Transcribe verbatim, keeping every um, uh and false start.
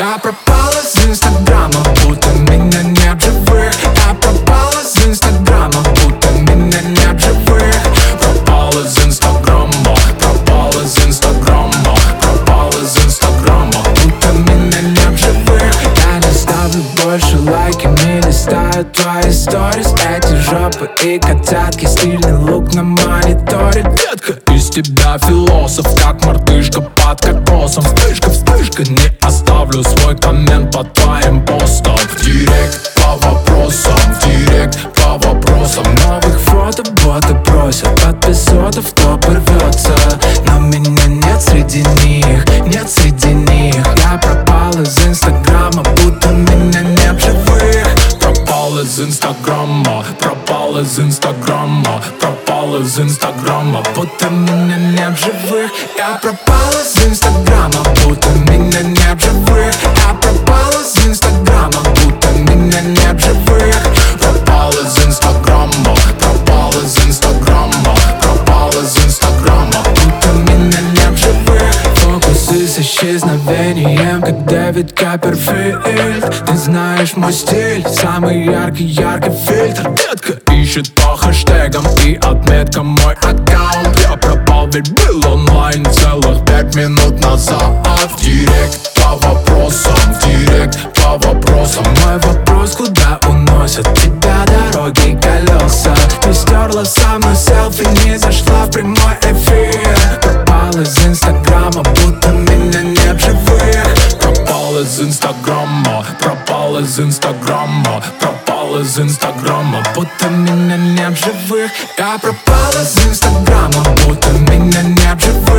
Я пропала с инстаграма, будто меня нет в живых. Я пропала с инстаграма, будто меня нет в живых. Пропала из инстаграма, пропала из инстаграма, пропала из инстаграма, будто меня нет в живых. Я не ставлю больше лайки, не листаю твои сторис. Эти жопы и котятки, стильный лук на мониторе. Детка, из тебя философ, как мартышка под кокосом. Вспышка, вспышка, не оставлю свой коммент под твоим постом. В директ по вопросам, в директ по вопросам. Новых фото боты просят, подписотов топ рвется. Но меня нет среди них, нет среди них. Я пропал из инстаграма, будто меня нет в живых. Пропал из инстаграма, пропал из инстаграма, пропал из инстаграма, будто меня нет в живых. Я пропал из инстаграма, будто меня нет в живых. Я пропал из инстаграма, будто меня нет в живых. Пропал из инстаграма, пропал из инстаграма, пропал из инстаграма, будто меня нет в живых. Фокусы с исчезновением, как Дэвид Копперфильд. Ты знаешь мой стиль, самый яркий, яркий фильтр. Детка ищет по хэштегам и отметкам мой аккаунт. Я пропал, ведь был онлайн целых пять минут назад. В директ по вопросам, в директ по вопросам. Мой вопрос, куда уносят тебя дороги и колеса? Ты стерла со мной селфи, не зашла в прямой эфир. Пропал из инстаграма, будто меня нет в живых. Пропал из инстаграма, пропал из инстаграма, пропал из инстаграма, будто меня нет в живых. Я пропал из инстаграма, будто меня нет в живых.